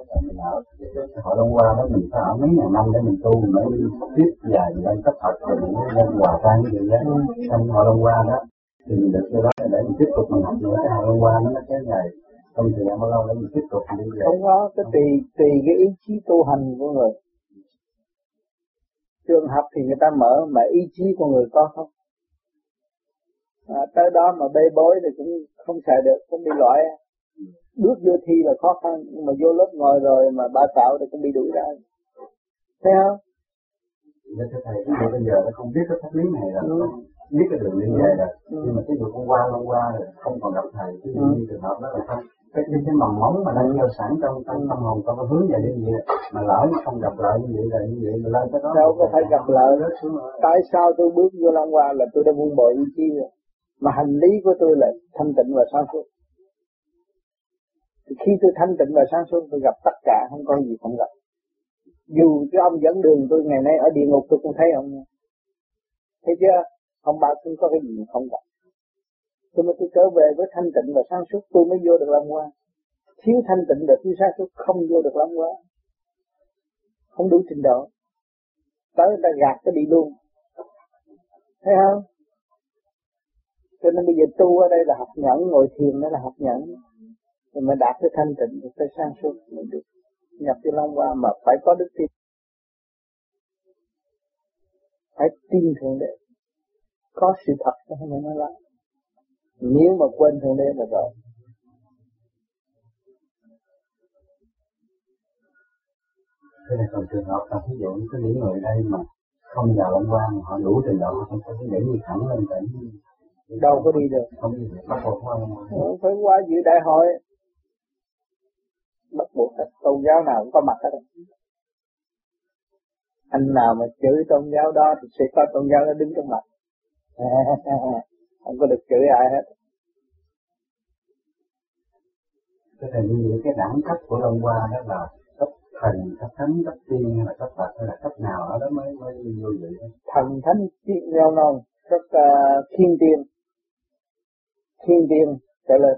Mình ở hội Long Hoa đó mình phải ở mấy ngàn năm để mình tu mình mới tiếp dài lên cấp Phật rồi mình mới lên hòa tan cái gì đó. Trong hội Long Hoa đó thì mình được cái đó để mình tiếp tục mình học nữa. Cái hội Long Hoa nó kéo dài trong thời gian bao lâu để mình tiếp tục đi về. Không có, cái tùy cái ý chí tu hành của người. Trường học thì người ta mở mà ý chí của người có không? Tới đó mà bê bối thì cũng không xài được, cũng bị loại. Bước vô thi là khó khăn, nhưng mà vô lớp ngồi rồi mà ba tạo thì cũng bị đuổi ra. Thấy không? Nên thưa thầy, ví dụ bây giờ nó không biết cái pháp lý này là không biết cái đường liên về rồi, nhưng mà cái dụ con qua rồi không còn gặp thầy, cái như trường hợp đó là không cái mầm móng mà đang gieo sẵn trong tâm hồn trong cái hướng về như vậy mà lỡ không gặp lại như vậy mà lên tới đó đâu có phải gặp lại. Tại sao tôi bước vô Long Hoa là tôi đã buông bỏ ý chí rồi, mà hành lý của tôi là thanh tịnh và sáng suốt. Thì khi tôi thanh tịnh và sáng suốt tôi gặp tất cả, không có gì không gặp. Dù cái ông dẫn đường tôi ngày nay ở địa ngục tôi cũng thấy ông. Thấy chưa? Ông bảo tôi có cái gì không gặp. Tôi mới tôi trở về với thanh tịnh và sáng suốt tôi mới vô được Long Hoa. Thiếu thanh tịnh và thiếu sáng suốt không vô được Long Hoa. Không đủ trình độ. Tới người ta gạt cái đi luôn. Thấy không? Cho nên bây giờ tu ở đây là học nhẫn, ngồi thiền đó là học nhẫn. Rồi mới đạt tới thanh tịnh, tới sáng suốt mới được nhập vô Long Hoa, mà phải có đức tin. Phải tin Thượng Đế. Có sự thật cho nên nó làm. Nếu mà quên Thượng Đế là rồi. Thế này còn trường hợp là ví dụ có những người đây mà không vào Long Hoa mà họ đủ trình độ họ không có để đi thẳng lên tỉnh. Đâu có đi được. Không đi được, bắt buộc qua Long Hoa. Phải qua dự đại hội. Bắt buộc hết, tôn giáo nào cũng có mặt hết. Anh nào mà chửi tôn giáo đó thì sẽ có tôn giáo đó đứng trong mặt. Không có được chửi ai hết. Thế thì những cái đẳng cấp của Long Hoa đó là cấp thần, cấp thánh, cấp tiên hay là cấp Phật hay là cấp nào ở đó mới vô vậy đó. Thần thánh tiên nhau non, cấp thiên tiên. Thiên tiên trở lên.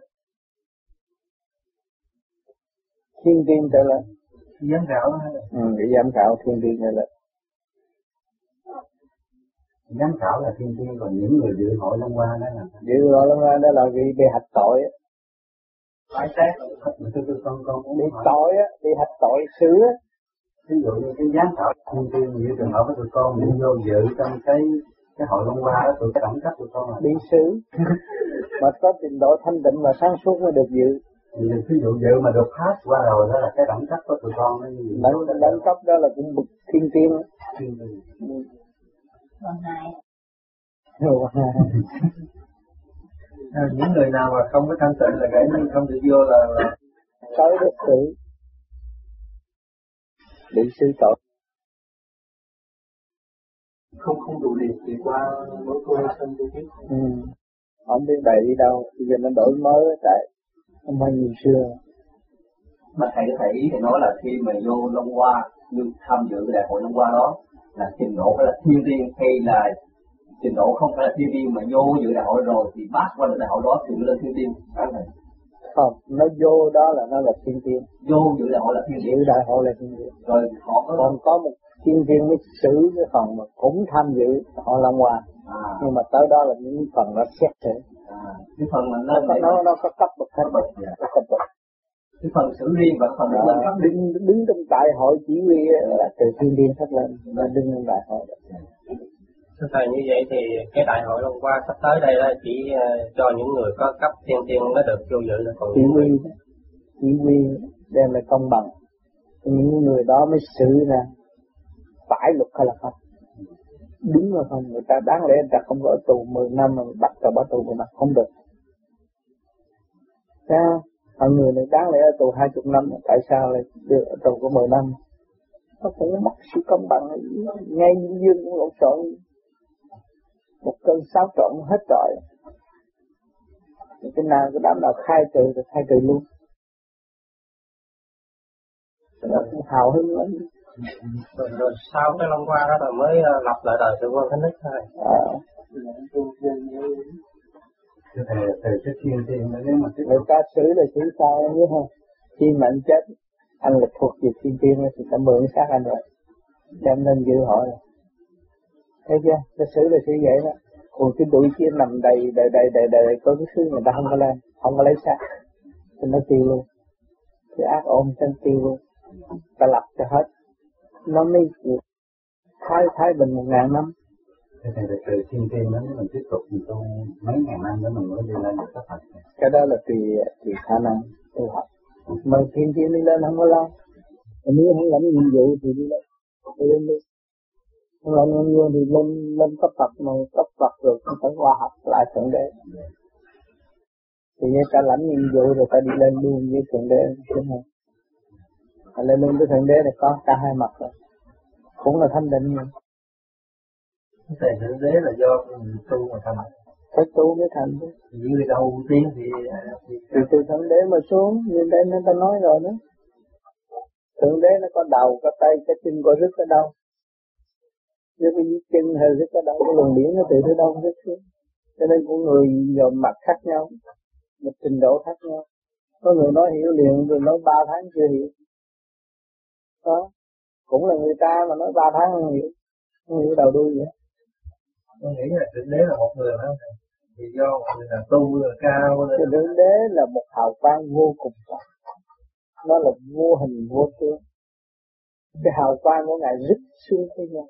Thiên tiên trở lên. Giám khảo đó. Để giám khảo thiên tiên trở lên. Giám khảo là thiên tiên, còn những người dự hội Long Hoa đó là dự hội Long Hoa đó là bị hạch tội á. phải xét con bị tội á, bị hạch tội xử á. Ví dụ như cái giám khảo thiên tiên như trường hợp của tụi con đi vô dự trong cái hội Long Hoa đó, tụi cái đẳng cấp tụi con là bị xử. Mà có trình độ thanh tịnh và sáng suốt mới được dự. Ví dụ dự mà được pass qua rồi đó là cái đẳng cấp của tụi con nó như vậy. Đẳng cấp đó là cũng bậc thiên tiên. Những người nào mà không có thanh tịnh là cái không được vô là tới được xử, bị xử tội. Không đủ điều thì qua mỗi cô sân tôi biết. Không biết đầy đi đâu, bây giờ nó đổi mới tại không phải như xưa. Mà thầy có thể ý thì nói là khi mà vô Long Hoa, như tham dự cái đại hội Long Hoa đó là trình độ phải là thiên tiên hay là trình độ không phải là thiên tiên mà vô dự đại hội rồi thì pass qua được đại hội đó thì lên thiên tiên, phải không thầy? Không, nó vô đó là nó là thiên tiên. Vô dự đại hội là thiên tiên. Dự đại hội là thiên tiên. Rồi họ còn có một thiên tiên mới xử cái phần mà cũng tham dự họ Long Hoa. Nhưng mà tới đó là những phần nó xét xử. Cái phần mà nó có cấp bậc hết bậc. Cái phần xử riêng và phần đứng trong đại hội chỉ huy là từ thiên tiên phát lên, nó đứng trong đại hội. Thưa thầy, như vậy thì cái đại hội Long Hoa sắp tới đây là chỉ cho những người có cấp thiên tiên mới được vô dự, còn chỉ huy đem lại công bằng, những người đó mới xử ra phải luật hay là không, đúng là không. Người ta đáng lẽ người ta không có ở tù 10 năm mà bắt vào bỏ tù mà không được. Sao? Người này đáng lẽ ở tù 20 năm, tại sao lại được ở tù có 10 năm? Nó cũng mất sự công bằng, ngay những dương cũng lộn xộn. Một cơn xáo trộn hết trời. Cái nào cái đám nào khai trừ thì khai trừ luôn. Nó cũng hào hứng lắm. Rồi sau cái Long Hoa đó là mới lập lại đời sự quan Thánh Đức thôi. Từ cái thiên tiên nếu mà người ta xử là xử sao biết không? Khi mà anh chết, anh là thuộc về thiên tiên thì sẽ mượn xác anh rồi, đem lên dự hội rồi. Thấy chưa? Cái xử là xử vậy đó. Còn cái đuổi kia nằm đầy có cái thứ người ta không có lên, không có lấy xác, thì nó tiêu luôn. Cái ác ôm chân tiêu luôn, ta lập cho hết. Nó mới thái bình 1000 năm. Thế thì từ thiên tiên đó nếu mình tiếp tục mình tu mấy ngàn năm nữa mình mới đi lên được các Phật. Cái đó là tùy khả năng tu học. Mà thiên tiên đi lên không có lâu. Nếu không lãnh nhiệm vụ thì đi lên đi. Không lãnh nhiệm vụ thì lên cấp Phật, mà cấp Phật rồi không phải hòa hợp lại Thượng Đế. Thì như ta lãnh nhiệm vụ rồi ta đi lên luôn với Thượng Đế, đúng không? Lên luôn với Thượng Đế thì có cả hai mặt rồi. Cũng là thanh định rồi. Thầy Thượng Đế là do mình tu mà thành. Phải tu mới thành chứ. Những người đầu tiên thì từ Thượng Đế mà xuống, như đây nó ta nói rồi đó. Thượng Đế nó có đầu, có tay, cái chân có rứt ở đâu. Nếu cái chân hay rứt ở đâu, cái luồng điển nó từ tới đâu rứt xuống. Cho nên con người giờ mặt khác nhau, một trình độ khác nhau. Có người nói hiểu liền, rồi nói 3 tháng chưa hiểu. Đó, cũng là người ta mà nói 3 tháng không hiểu đầu đuôi vậy. tôi nghĩ là Thượng Đế là một người phải không thầy? Vì do một người là tu là cao nên cái Thượng Đế là một hào quang vô cùng rộng, nó là vô hình vô tướng. Cái hào quang của Ngài rít xuống thế gian.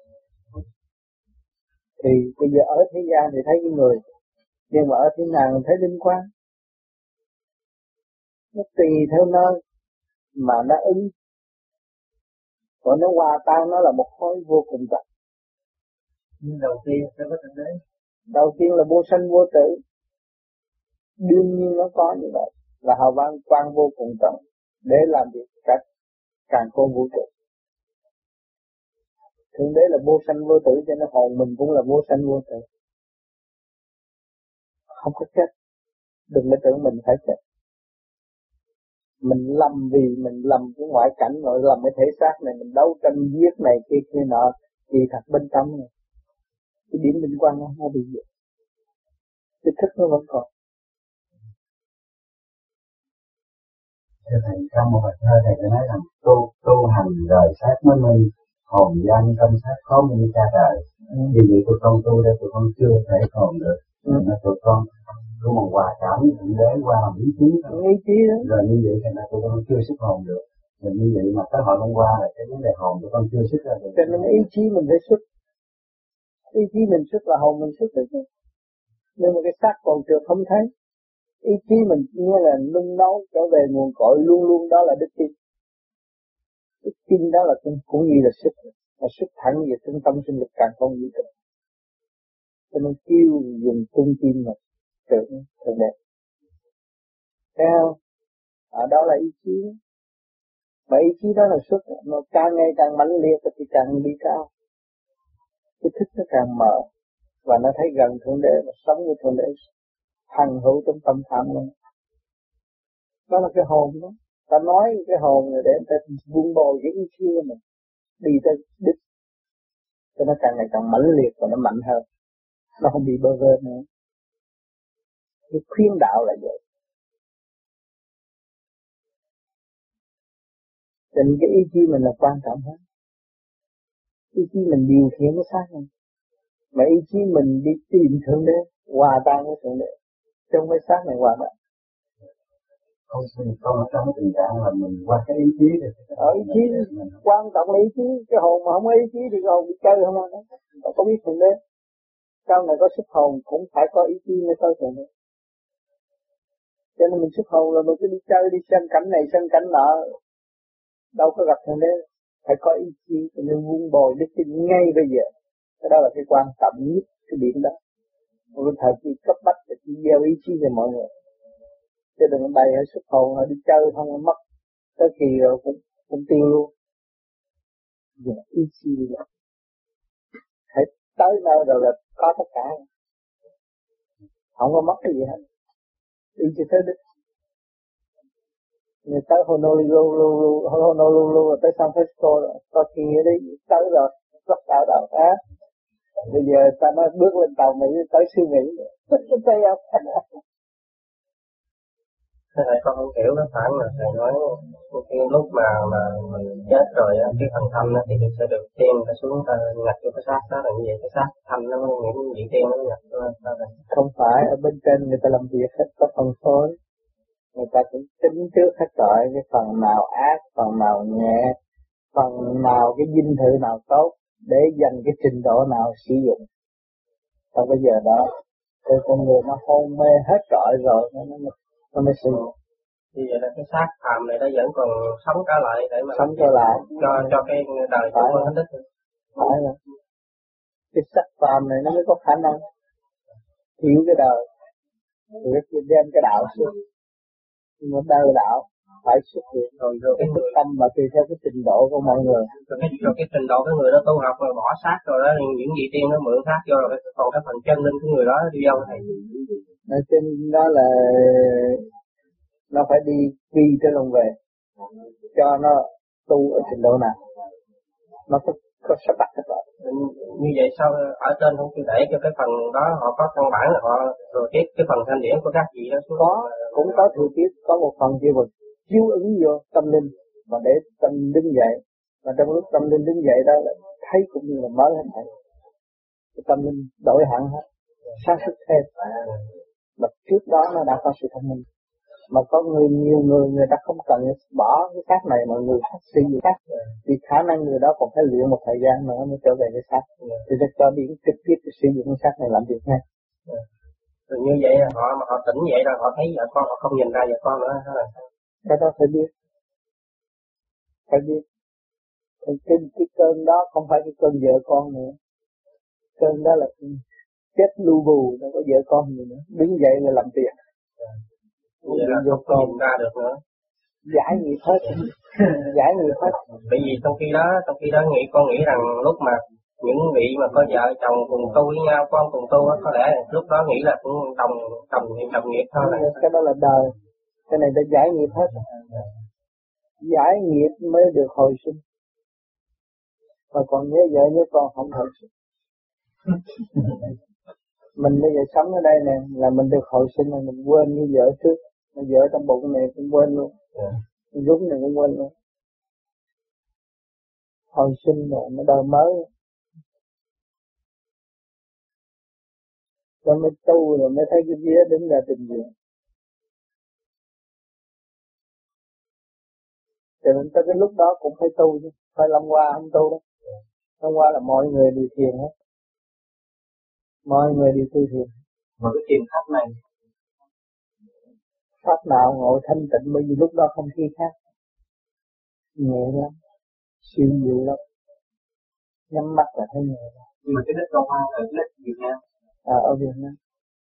Thì bây giờ ở thế gian thì thấy cái người, nhưng mà ở thiên đàng thấy linh quang. Nó tùy theo nơi mà nó ứng, còn nó hòa tan, nó là một khối vô cùng rộng. nhưng đầu tiên sẽ có Thượng Đế. Đầu tiên là vô sanh vô tử, đương nhiên nó có như vậy, là hào quang vô cùng rộng để làm việc cả càng khôn vũ trụ. Thượng Đế là vô sanh vô tử, cho nên hồn mình cũng là vô sanh vô tử, không có chết. Đừng có tưởng mình phải chết. Mình lầm vì mình lầm cái ngoại cảnh, rồi lầm cái thể xác này, mình đấu tranh giết này kia nọ, thì thật bên trong này cái điểm linh quang nó bị diệt, cái thức nó vẫn còn. Thầy trong một bài thơ thầy đã nói rằng tu hành rời xác mới minh, hồn danh tâm xác khó minh cha trời. Vì vậy tụi con tu đây tụi con chưa thể hồn được. Nên tụi con một hòa cảm với Thượng Đế qua làm ý chí thôi. Ý chí đó. Rồi như vậy thì tụi con chưa xuất hồn được. Rồi như vậy mà tới hội hôm qua là cái vấn đề hồn tụi con chưa xuất ra được. Cho nên ý chí mình phải xuất. Ý chí mình xuất là hồn mình xuất được chứ. Nhưng mà cái xác còn chưa không thấy. Ý chí mình nghĩa là nung nấu trở về nguồn cội, luôn luôn đó là đức tin. Đức tin đó là cũng như là xuất, là xuất thẳng về trung tâm sinh lực càng không gì cả. Cho nên kêu dùng trung tim mà tưởng đẹp. Thấy không? Ở đó là ý chí. Mà ý chí đó là xuất, nó càng ngày càng mãnh liệt thì càng đi cao. Cái thức nó càng mở và nó thấy gần Thượng Đế và sống với Thượng Đế, hằng hữu trong tâm phạm luôn. Đó là cái hồn đó. Ta nói cái hồn này để ta vun bồi cái ý chí của mình đi tới đích, cho nó càng ngày càng mãnh liệt và nó mạnh hơn, nó không bị bơ vơ nữa. Cái khuyên đạo là vậy. Cho nên cái ý chí mình là quan trọng hơn. Ý chí mình điều khiển cái xác mình, mà ý chí mình đi tìm Thượng Đế, hòa tan với Thượng Đế, trong cái xác này hòa tan. Con ở trong tình trạng là mình qua cái ý chí rồi. Ở ý chí quan trọng là ý chí. Cái hồn mà không có ý chí thì cái hồn bị chơi không á. Có biết Thượng Đế. Sau này có xuất hồn cũng phải có ý chí mới tới Thượng Đế. Cho nên mình xuất hồn là mình cứ đi chơi, đi xem cảnh này xem cảnh nọ, đâu có gặp Thượng Đế. Phải có ý chí, cho nên vun bồi đức tin ngay bây giờ. Cái đó là cái quan trọng nhất, cái điểm đó. Một cái thời kỳ cấp bách là chỉ gieo ý chí về mọi người. Chứ đừng bày ở xuất hồn, họ đi chơi không có mất. Tới kỳ rồi cũng tiêu luôn. Giờ ý chí đi vậy. Hãy tới nơi rồi là có tất cả. Không có mất cái gì hết. Đi cho tới đích. Người tới Honolulu rồi tới San Francisco rồi. Có khi ở đây tới rồi. Rất tạo đạo á. Bây giờ ta nói bước lên tàu Mỹ tới xứ Mỹ. Thấy không? Thế thầy con không hiểu cái phản là thầy nói cái lúc mà mình chết rồi á, cái phần thâm á thì sẽ được tiên ta xuống ta nhập vô cái xác đó, là như vậy cái xác thâm nó những vị tiên nó nhập vô ta rồi. Không phải ở bên trên người ta làm việc hết có phân phối, người ta cũng tính trước hết rồi cái phần nào ác, phần nào nhẹ, phần nào cái dinh thự nào tốt để dành cái trình độ nào sử dụng. Còn bây giờ đó thì con người nó hôn mê hết trọi rồi nó mới sử dụng. Như vậy là cái xác phàm này nó vẫn còn sống trở lại để mà sống trở lại cho cái đời của con thánh đức. Phải rồi. Cái xác phàm này nó mới có khả năng hiểu cái đời, thì đem cái đạo xuống. Nhưng mà đời đạo phải xuất hiện rồi cái thức tâm mà tùy theo cái trình độ của mọi người. Rồi cái trình độ cái người đó tu học rồi bỏ xác rồi đó, những vị tiên nó mượn xác vô rồi còn cái phần chân lên cái người đó đi đâu thầy? Nói trên đó là nó phải đi quy trở lòng về cho nó tu ở trình độ nào nó có sắp đặt hết rồi. Như vậy sao ở trên không chịu để cho cái phần đó họ có căn bản là họ thừa tiếp cái phần thanh điển của các vị đó xuống? Có, cũng có thừa tiếp, có một phần kia mà chiếu ứng vô tâm linh mà để tâm đứng dậy, mà trong lúc tâm linh đứng dậy đó là thấy cũng như là mới hết thảy, cái tâm linh đổi hẳn hết, sáng suốt thêm. Mà trước đó nó đã có sự thông minh, mà có nhiều người ta không cần bỏ cái xác này mà người khác suy nghĩ khác, vì khả năng người đó còn phải luyện một thời gian nữa mới trở về cái xác, thì để cho điểm trực tiếp sử dụng cái xác này làm việc ngay. Rồi như vậy họ tỉnh vậy rồi họ thấy vợ con, họ không nhìn ra vợ con nữa hay là sao? Cái đó phải biết. Cái cơn đó không phải cái cơn vợ con nữa, cơn đó là chết lưu bù, đâu có vợ con gì nữa, đứng dậy là làm tiền. Vậy là không nhìn ra được nữa. Giải nghiệp hết. Giải nghiệp hết. Bởi vì trong khi đó con nghĩ rằng lúc mà những vị mà có vợ chồng cùng tu với nhau, con cùng tu, có lẽ lúc đó nghĩ là cũng đồng nghiệp thôi. Cái đó là đời, cái này đã giải nghiệp hết. Giải nghiệp mới được hồi sinh, mà còn nhớ vợ nhớ con không hồi sinh. Mình bây giờ sống ở đây nè là mình được hồi sinh, là mình quên như vợ trước, vợ trong bụng này cũng quên luôn, rúng này cũng quên luôn. Hồi sinh rồi nó đời mới, rồi mới tu rồi mới thấy cái vía đứng ra trình diện. Cho nên tới cái lúc đó cũng phải tu chứ, phải lâm qua không tu đó. Lâm qua là mọi người đều thiền hết, mọi người đều tu thiền. Mà cái thiền pháp này, pháp nào ngồi thanh tịnh, bởi vì lúc đó không khí khác, nhẹ lắm, siêu dịu lắm, nhắm mắt là thấy nhẹ lắm. Nhưng mà cái đất Long Hoa ở cái đất Việt Nam. Ở Việt Nam.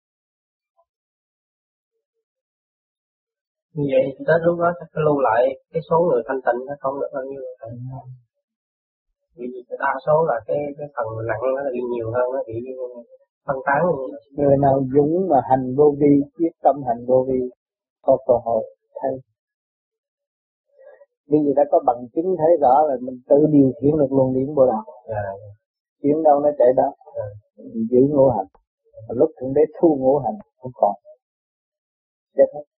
Như vậy tới lúc đó chắc lưu lại cái số người thanh tịnh nó không được bao nhiêu. Vì đa số là cái phần nặng nó bị nhiều hơn, nó bị phân tán. Người nào dũng mà hành vô vi, quyết tâm hành vô vi, có cơ hội thay. Vì đã có bằng chứng thấy rõ là mình tự điều khiển được luồng điển bộ đạo. Chuyển đâu nó chạy đó. Giữ ngũ hành. Lúc thượng đế thu ngũ hành không còn. Chết hết.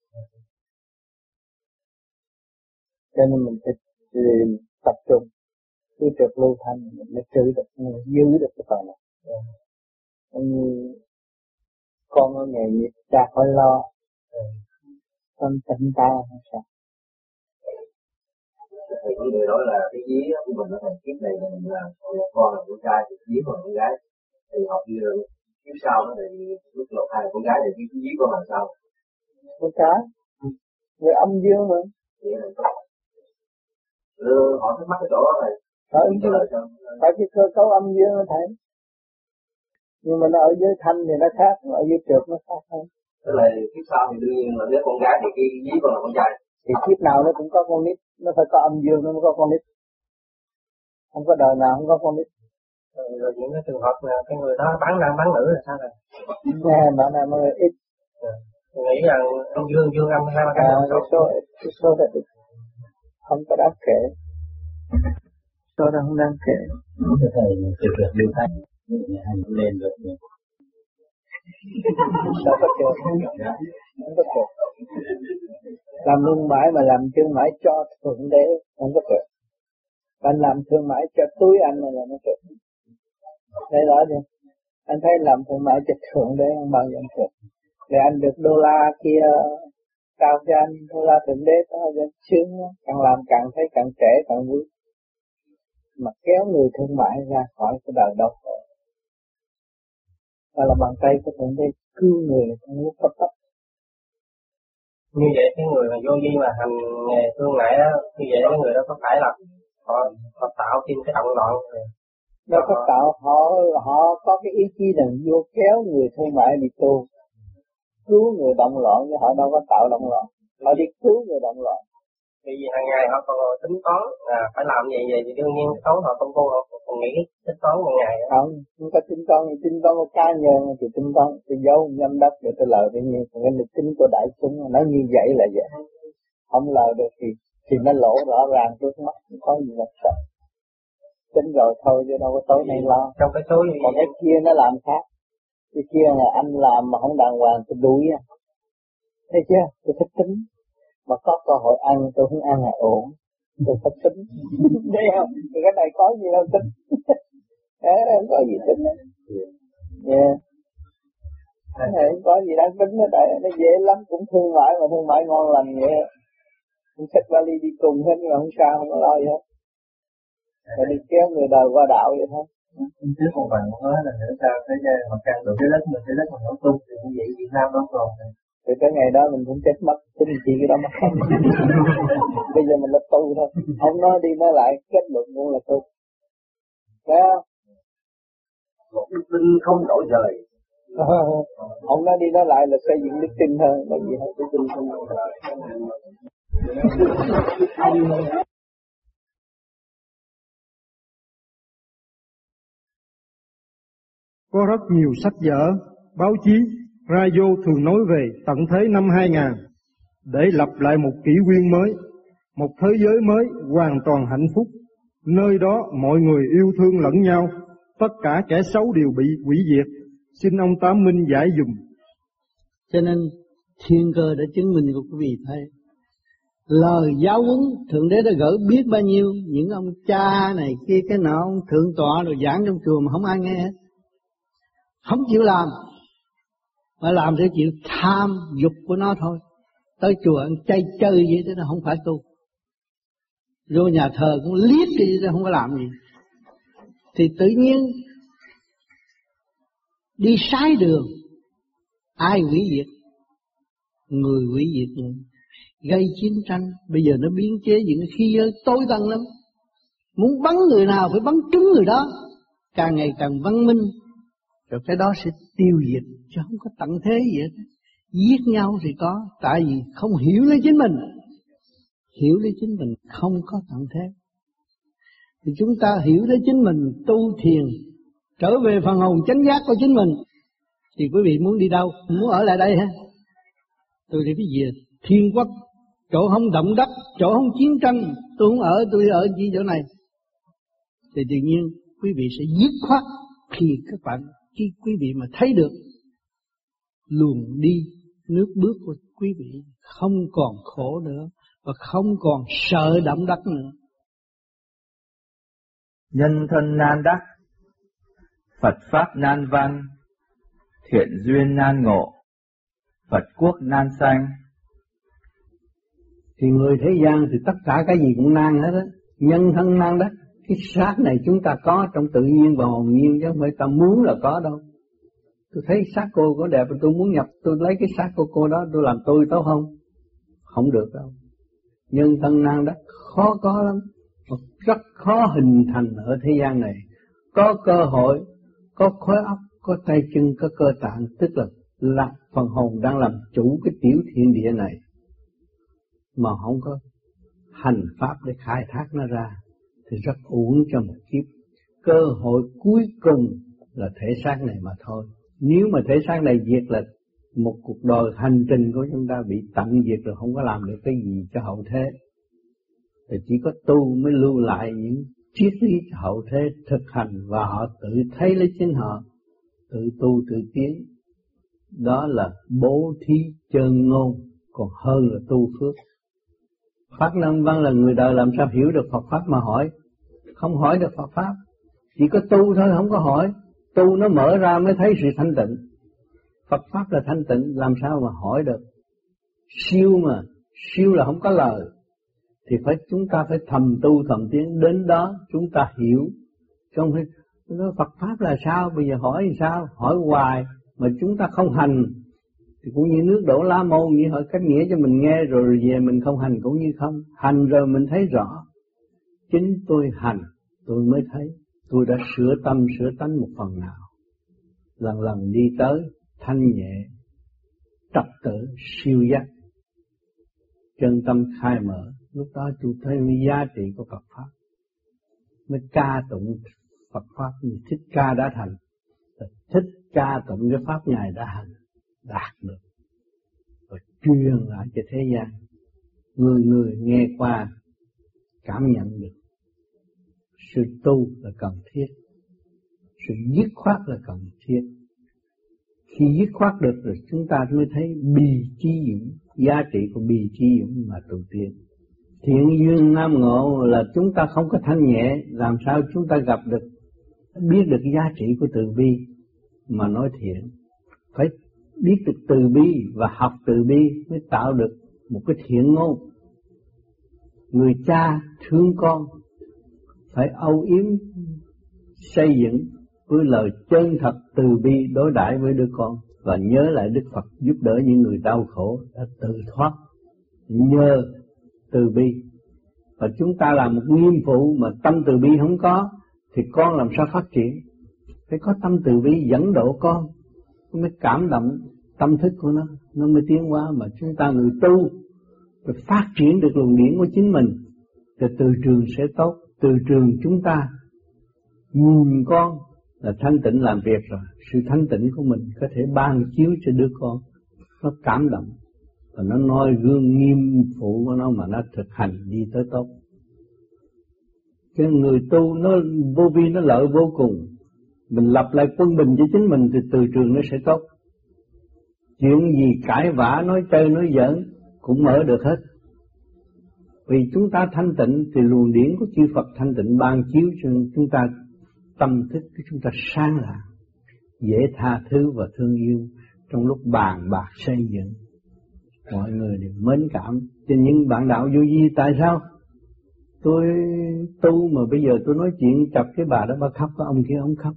Cho nên mình phải tập trung, cứ trượt lưu thanh mình mới trữ được, giữ được cái phần này. Như con ở nghề nghiệp cha khỏi lo, con tỉnh táo không sao. Thì như người nói là cái vía của mình nó thành kiếp này mình là con là con trai thì vía của con gái, thì học như là kiếp sau nó thì lúc lột hai là con gái thì cái vía của mình sao? Con cái, người âm dương mà. Họ thắc mắc cái chỗ đó này. Phải cái cơ cấu âm dương nó thấy. Nhưng mà nó ở dưới thanh thì nó khác, ở dưới trượt nó khác hơn. Tức là kiếp sau thì đương nhiên là nếu con gái thì cái vía con là con trai. Thì kiếp nào nó cũng có con nít, nó phải có âm dương nó mới có con nít. Không có đời nào không có con nít. Rồi những cái trường hợp là cái người đó bán nam bán nữ là sao rồi? Nghe bạn nào mà ít. Nghĩ rằng âm dương âm hai ba cái số đó ít. Không có đáng kể. Số đó không đáng kể. Cái thầy trực được điều thanh hành lên được. Sao có kể? Không có kể. Làm thương mại mà làm thương mại cho Thượng Đế không có được. Anh làm thương mại cho túi anh là nó được. Thấy rõ chưa? Anh thấy làm thương mại cho Thượng Đế không bao giờ được. Để anh được đô la kia cao cho anh, đô la Thượng Đế cao cho anh sướng. Càng làm càng thấy càng trẻ càng vui. Mà kéo người thương mại ra khỏi cái đời đau khổ. Đó là bàn tay của Thượng Đế cứu người trong lúc cấp tốc. Như vậy cái người mà vô vi mà hành nghề thương mại đó, như vậy cái người đó có phải là họ tạo thêm cái động loạn rồi? Nó có tạo họ có cái ý chí đừng vô kéo người thương mại đi tu, cứu người động loạn, chứ họ đâu có tạo động loạn, họ đi cứu người động loạn. Vì hàng ngày họ còn tính toán phải làm vậy thì đương nhiên toán họ không cô họ còn nghĩ tính toán một ngày. Không có tính toán của cá nhân thì tính toán tôi giấu nhâm đất để tôi lời bao nhiêu, còn cái lịch tính của đại chúng nó như vậy là vậy. Không lời được thì nó lỗ rõ ràng trước mắt, không có gì là sợ. Tính rồi thôi chứ đâu có tối nay lo. Trong cái số như còn cái kia nó làm khác. Cái kia là anh làm mà không đàng hoàng tôi đuổi. Thấy chưa? Tôi thích tính. Mà có cơ hội ăn tôi không ăn là ổn. Tôi thích tính. Thấy không? Thì cái này có gì đâu tính. Không có gì tính. Yeah. Cái này không có gì đáng tính. Nó dễ lắm. Cũng thương mại mà thương mại ngon lành vậy. Không xách vali đi cùng hết nhưng mà không sao, không có lo gì hết. Phải đi kéo người đời qua đạo vậy thôi. Trước một bạn nói là nữa sao thế gian mà càng được cái đất mà nó tu thì như vậy Việt Nam nó còn. Thì tới ngày đó mình cũng chết mất, tính chi cái đó mất. Bây giờ mình là tu thôi, ông nói đi nói lại kết luận cũng là tu. Thấy không? Một đức tin không đổi rời. Ông nói đi nói lại là xây dựng đức tin hơn, bởi vì đức tin không đổi rời. Có rất nhiều sách vở, báo chí, radio thường nói về tận thế năm 2000 để lập lại một kỷ nguyên mới, một thế giới mới hoàn toàn hạnh phúc. Nơi đó mọi người yêu thương lẫn nhau, tất cả kẻ xấu đều bị hủy diệt. Xin ông Tám Minh giải dùm. Cho nên thiên cơ đã chứng minh của quý vị thấy. Lời giáo huấn Thượng Đế đã gửi biết bao nhiêu những ông cha này kia cái nọ, ông thượng tọa rồi giảng trong chùa mà không ai nghe hết. Không chịu làm, mà làm để chịu tham dục của nó thôi. Tới chùa ăn chay chơi vậy đó, nó không phải tu. Vô nhà thờ cũng liếc đi, nó không có làm gì. Thì tự nhiên đi sai đường, ai hủy diệt? Người hủy diệt người, gây chiến tranh. Bây giờ nó biến chế những khí giới tối tăm lắm. Muốn bắn người nào phải bắn trúng người đó. Càng ngày càng văn minh, rồi cái đó sẽ tiêu diệt, chứ không có tận thế gì hết. Giết nhau thì có, tại vì không hiểu lấy chính mình. Hiểu lấy chính mình không có tận thế. Thì chúng ta hiểu lấy chính mình, tu thiền, trở về phần hồn chánh giác của chính mình. Thì quý vị muốn đi đâu? Muốn ở lại đây hả? Tôi đi về thiên quốc, chỗ không động đất, chỗ không chiến tranh. Tôi không ở, tôi ở chỉ chỗ này. Thì tự nhiên quý vị sẽ dứt khoát khi các bạn, khi quý vị mà thấy được luồng đi nước bước của quý vị không còn khổ nữa và không còn sợ động đất nữa. Nhân thân nan đắc, Phật pháp nan văn, thiện duyên nan ngộ, Phật quốc nan sanh. Thì người thế gian thì tất cả cái gì cũng nan hết á. Nhân thân nan đắc, cái xác này chúng ta có trong tự nhiên và hồn nhiên, chứ không phải ta muốn là có đâu. Tôi thấy xác cô có đẹp, tôi muốn nhập, tôi lấy cái xác của cô đó, tôi làm tôi tốt không? Không được đâu. Nhân thân nan đắc khó có lắm, rất khó hình thành ở thế gian này. Có cơ hội, có khối óc, có tay chân, có cơ tạng, tức là phần hồn đang làm chủ cái tiểu thiên địa này, mà không có hành pháp để khai thác nó ra, thì rất uổng cho một kiếp. Cơ hội cuối cùng là thể xác này mà thôi. Nếu mà thể xác này diệt là một cuộc đời hành trình của chúng ta bị tận diệt rồi, không có làm được cái gì cho hậu thế. Thì chỉ có tu mới lưu lại những triết lý cho hậu thế thực hành, và họ tự thấy lấy chính họ, tự tu tự tiến. Đó là bố thí chân ngôn, còn hơn là tu phước. Pháp Nam Văn là người đời làm sao hiểu được Phật Pháp mà hỏi. Không hỏi được Phật Pháp. Chỉ có tu thôi, không có hỏi. Tu nó mở ra mới thấy sự thanh tịnh. Phật Pháp là thanh tịnh, làm sao mà hỏi được. Siêu mà, siêu là không có lời. Thì chúng ta phải thầm tu thầm tiến, đến đó chúng ta hiểu. Chứ không phải Phật Pháp là sao, bây giờ hỏi thì sao, hỏi hoài mà chúng ta không hành thì cũng như nước đổ lá môn, như hỏi cách nghĩa cho mình nghe rồi về mình không hành cũng như không. Hành rồi mình thấy rõ. Chính tôi hành tôi mới thấy tôi đã sửa tâm sửa tánh một phần nào. Lần lần đi tới thanh nhẹ, trật tự, siêu giác, chân tâm khai mở. Lúc đó tôi thấy giá trị của Phật Pháp, mới ca tụng Phật Pháp như Thích Ca đã thành. Thích ca tụng cái Pháp Ngài đã hành, đạt được, và truyền lại cho thế gian. Người người nghe qua, cảm nhận được. Sự tu là cần thiết, sự dứt khoát là cần thiết. Khi dứt khoát được rồi chúng ta mới thấy bì chi dũng, giá trị của bì chi dũng mà tu tiến. Thiện duyên nam ngộ là chúng ta không có thanh nhẹ, làm sao chúng ta gặp được, biết được giá trị của từ bi mà nói thiện. Phải biết được từ bi và học từ bi mới tạo được một cái thiện ngôn. Người cha thương con phải âu yếm xây dựng với lời chân thật từ bi đối đãi với đứa con, và nhớ lại Đức Phật giúp đỡ những người đau khổ đã tự thoát nhờ từ bi. Và chúng ta là một nghiêm phụ mà tâm từ bi không có thì con làm sao phát triển? Phải có tâm từ bi dẫn độ con, nó mới cảm động tâm thức của nó mới tiến hóa. Mà chúng ta người tu phải phát triển được luồng điển của chính mình thì từ trường sẽ tốt. Từ trường chúng ta nhìn con là thanh tịnh làm việc rồi, sự thanh tịnh của mình có thể ban chiếu cho đứa con, nó cảm động và nó noi gương nghiêm phụ của nó mà nó thực hành đi tới tốt. Cái người tu nó vô vi, nó lợi vô cùng. Mình lập lại quân bình cho chính mình thì từ trường nó sẽ tốt. Chuyện gì cãi vã, nói chơi, nói giỡn cũng mở được hết. Vì chúng ta thanh tịnh thì luồng điển của chư Phật thanh tịnh ban chiếu cho chúng ta, tâm thức của chúng ta sáng lạng, dễ tha thứ và thương yêu trong lúc bàn bạc xây dựng. Mọi người đều mến cảm. Cho những bạn đạo vô vi, tại sao tôi tu mà bây giờ tôi nói chuyện chọc cái bà đó bà khóc, cái ông kia ông khóc?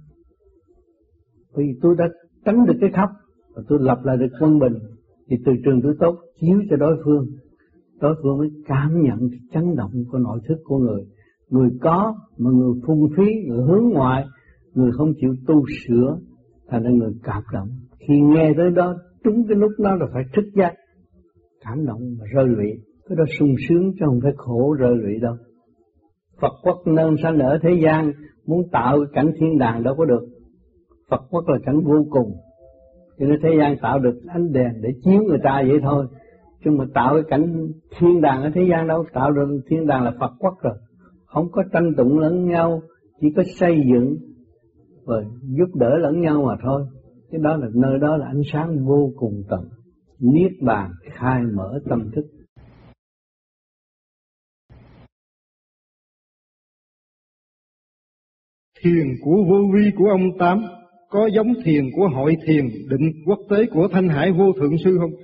Vì tôi đã tránh được cái khóc và tôi lập lại được quân bình, thì từ trường tôi tốt chiếu cho đối phương. Đối phương mới cảm nhận cái chấn động của nội thức của người. Người có mà người phung phí, người hướng ngoại, người không chịu tu sửa, thành ra người cảm động. Khi nghe tới đó, trúng cái lúc đó là phải thức giác, cảm động và rơi lụy. Cái đó sung sướng chứ không phải khổ rơi lụy đâu. Phật quốc nên sanh ở thế gian, muốn tạo cái cảnh thiên đàng đâu có được. Phật quốc là cảnh vô cùng, cho nên thế gian tạo được ánh đèn để chiếu người ta vậy thôi. Chứ mà tạo cái cảnh thiên đàng ở thế gian đâu, tạo được thiên đàng là Phật quốc rồi. Không có tranh tụng lẫn nhau, chỉ có xây dựng và giúp đỡ lẫn nhau mà thôi. Cái đó là nơi đó là ánh sáng vô cùng tận, niết bàn khai mở tâm thức. Thiền của vô vi của ông Tám có giống thiền của hội thiền định quốc tế của Thanh Hải Vô Thượng Sư không?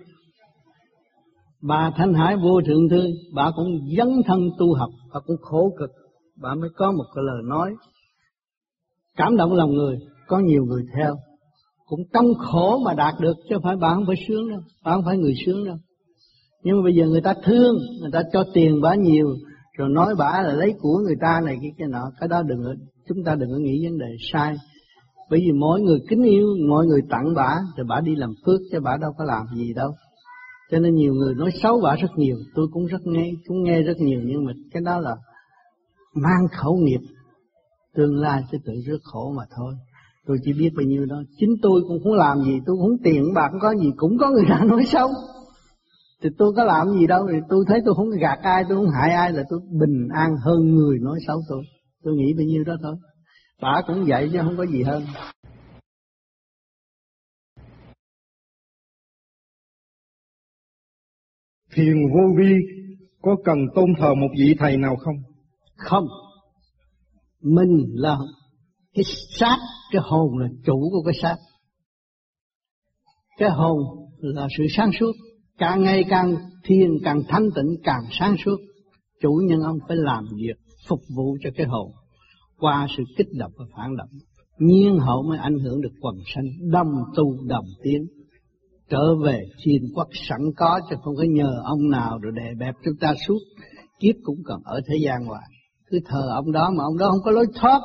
Bà Thanh Hải Vô Thượng Thư, bà cũng dấn thân tu học, bà cũng khổ cực, bà mới có một cái lời nói cảm động lòng người, có nhiều người theo. Cũng trong khổ mà đạt được, chứ không phải bà không phải sướng đâu, bà không phải người sướng đâu. Nhưng mà bây giờ người ta thương, người ta cho tiền bà nhiều, rồi nói bà là lấy của người ta này cái nọ, cái đó chúng ta đừng có nghĩ vấn đề sai. Bởi vì mỗi người kính yêu, mọi người tặng bà, thì bà đi làm phước chứ bà đâu có làm gì đâu. Cho nên nhiều người nói xấu bà rất nhiều, tôi cũng nghe rất nhiều, nhưng mà cái đó là mang khẩu nghiệp, tương lai sẽ tự rước khổ mà thôi. Tôi chỉ biết bao nhiêu đó, chính tôi cũng không làm gì, tôi cũng không tiền bạc không có gì, cũng có người ta nói xấu. Thì tôi có làm gì đâu, thì tôi thấy tôi không gạt ai, tôi không hại ai, là tôi bình an hơn người nói xấu tôi. Tôi nghĩ bao nhiêu đó thôi. Bà cũng vậy chứ không có gì hơn. Thiền vô vi có cần tôn thờ một vị thầy nào không? Không. Mình là cái xác, cái hồn là chủ của cái xác. Cái hồn là sự sáng suốt, càng ngày càng thiền, càng thanh tịnh, càng sáng suốt. Chủ nhân ông phải làm việc phục vụ cho cái hồn qua sự kích động và phản động. Nhiên hậu mới ảnh hưởng được quần sanh, đồng tu đồng tiến, trở về thiên quốc sẵn có, chứ không có nhờ ông nào rồi đè bẹp chúng ta suốt kiếp cũng còn ở thế gian hoài. Cứ thờ ông đó mà ông đó không có lối thoát.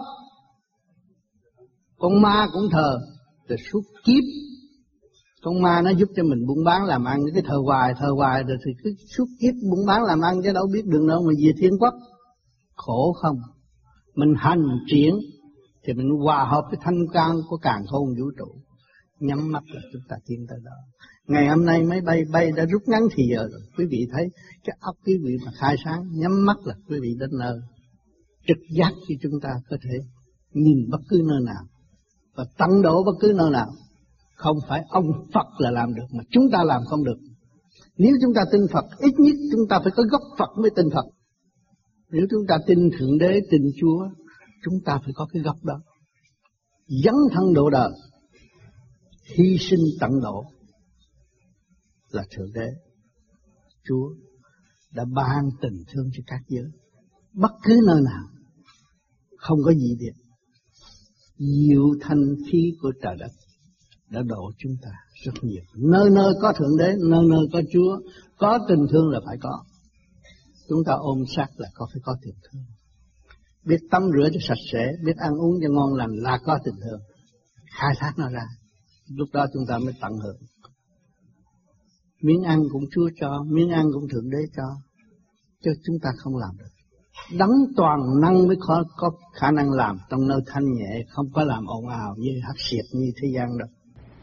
Con ma cũng thờ, rồi suốt kiếp con ma nó giúp cho mình buôn bán làm ăn, cái thờ hoài rồi thì cứ suốt kiếp buôn bán làm ăn chứ đâu biết đường đâu mà về thiên quốc. Khổ không? Mình hành triển thì mình hòa hợp với thanh can của càn khôn vũ trụ, nhắm mắt là chúng ta tiến tới đó. Ngày hôm nay máy bay đã rút ngắn thì giờ rồi. Quý vị thấy cái óc quý vị mà khai sáng, nhắm mắt là quý vị đến nơi. Trực giác khi chúng ta có thể nhìn bất cứ nơi nào và tận độ bất cứ nơi nào. Không phải ông Phật là làm được mà chúng ta làm không được. Nếu chúng ta tin Phật, ít nhất chúng ta phải có gốc Phật mới tin Phật. Nếu chúng ta tin Thượng Đế, tin Chúa, chúng ta phải có cái gốc đó. Dấn thân độ đời, hy sinh tận độ là Thượng Đế. Chúa đã ban tình thương cho các giới, bất cứ nơi nào, không có gì biệt. Diệu thanh khí của trời đất đã độ chúng ta rất nhiều. Nơi nơi có Thượng Đế, nơi nơi có Chúa, có tình thương là phải có. Chúng ta ôm sát là phải có tình thương. Biết tắm rửa cho sạch sẽ, biết ăn uống cho ngon lành là có tình thương. Khai thác nó ra, lúc đó chúng ta mới tận hưởng. Miếng ăn cũng Chúa cho, miếng ăn cũng Thượng Đế cho, chứ chúng ta không làm được. Đấng toàn năng mới có khả năng làm trong nơi thanh nhẹ, không có làm ồn ào như hắc xiệt như thế gian đâu.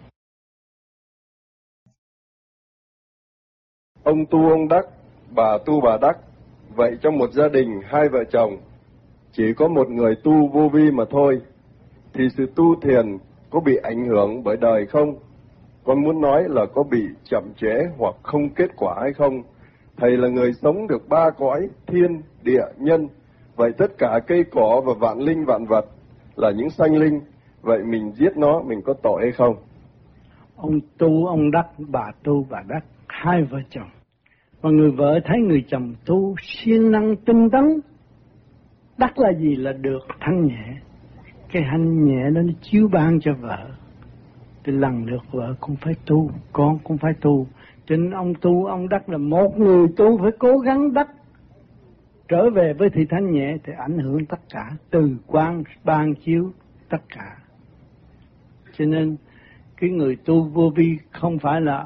Ông tu ông đắc, bà tu bà đắc. Vậy trong một gia đình hai vợ chồng chỉ có một người tu vô vi mà thôi, thì sự tu thiền có bị ảnh hưởng bởi đời không? Con muốn nói là có bị chậm trễ hoặc không kết quả hay không? Thầy là người sống được ba cõi, thiên, địa, nhân. Vậy tất cả cây cỏ và vạn linh vạn vật là những sanh linh. Vậy mình giết nó, mình có tội hay không? Ông tu ông đắc, bà tu bà đắc, hai vợ chồng. Và người vợ thấy người chồng tu siêng năng tinh tấn. Đắc là gì? Là được thanh nhẹ. Cái thanh nhẹ đó nó chiếu ban cho vợ. Thì lần lượt vợ cũng phải tu, con cũng phải tu. Cho nên ông tu ông đắc là một người tu phải cố gắng đắc. Trở về với thị thanh nhẹ thì ảnh hưởng tất cả, từ quang ban chiếu tất cả. Cho nên cái người tu vô vi không phải là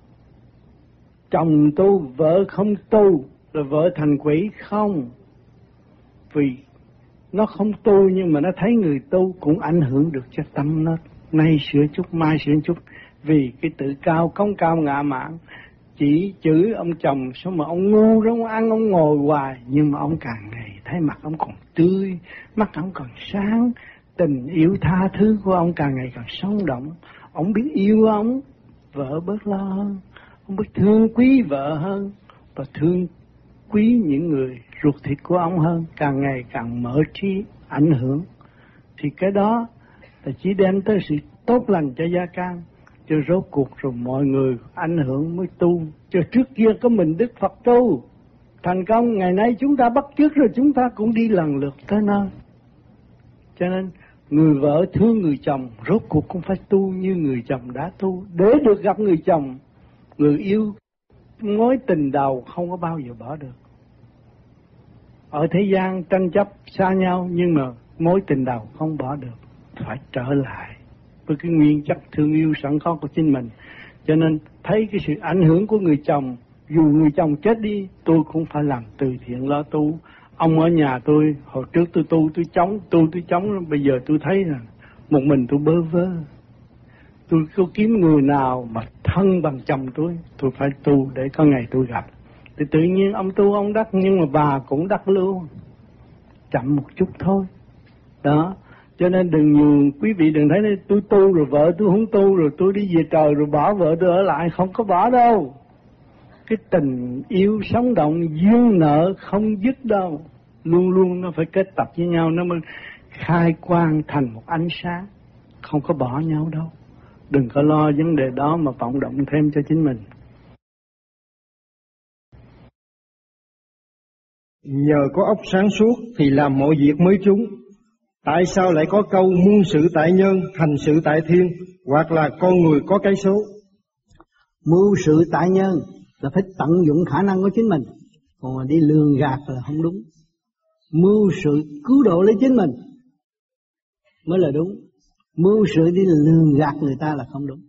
chồng tu, vợ không tu, rồi vợ thành quỷ không. Vì nó không tu nhưng mà nó thấy người tu cũng ảnh hưởng được cho tâm nó. Nay sửa chút, mai sửa chút. Vì cái tự cao, cống cao ngạ mạn. Chỉ chửi ông chồng, sao mà ông ngu đó, ông ăn, ông ngồi hoài. Nhưng mà ông càng ngày thấy mặt ông còn tươi, mắt ông còn sáng. Tình yêu tha thứ của ông càng ngày càng sống động. Ông biết yêu ông, vợ bớt lo hơn. Ông biết thương quý vợ hơn và thương quý những người ruột thịt của ông hơn, càng ngày càng mở trí ảnh hưởng. Thì cái đó là chỉ đem tới sự tốt lành cho gia can. Chứ rốt cuộc rồi mọi người ảnh hưởng mới tu. Chứ trước kia có mình Đức Phật tu thành công, ngày nay chúng ta bắt chước rồi chúng ta cũng đi lần lượt tới nơi. Cho nên người vợ thương người chồng, rốt cuộc cũng phải tu như người chồng đã tu. Để được gặp người chồng, người yêu, mối tình đầu không có bao giờ bỏ được. Ở thế gian tranh chấp xa nhau, nhưng mà mối tình đầu không bỏ được. Phải trở lại với cái nguyên chất thương yêu sẵn có của chính mình. Cho nên thấy cái sự ảnh hưởng của người chồng, dù người chồng chết đi, tôi cũng phải làm từ thiện lo tu. Ông ở nhà tôi, hồi trước tôi tu, tôi chống, bây giờ tôi thấy là một mình tôi bơ vơ. Tôi có kiếm người nào mà thân bằng chồng tôi phải tu để có ngày tôi gặp. Thì tự nhiên ông tu ông đắc, nhưng mà bà cũng đắc luôn. Chậm một chút thôi. Đó. Cho nên quý vị đừng thấy tôi tu rồi vợ tôi không tu, rồi tôi đi về trời rồi bỏ vợ tôi ở lại, không có bỏ đâu. cái tình yêu sống động duyên nợ không dứt đâu, luôn luôn nó phải kết tập với nhau, nó mới khai quang thành một ánh sáng, không có bỏ nhau đâu. Đừng có lo vấn đề đó mà vọng động thêm cho chính mình. Nhờ có óc sáng suốt thì làm mọi việc mới trúng. Tại sao lại có câu muôn sự tại nhân, thành sự tại thiên, hoặc là con người có cái số? Mưu sự tại nhân là phải tận dụng khả năng của chính mình, còn mà đi lường gạt là không đúng. Mưu sự cứu độ lấy chính mình mới là đúng. Mưu sự đi lường gạt người ta là không đúng.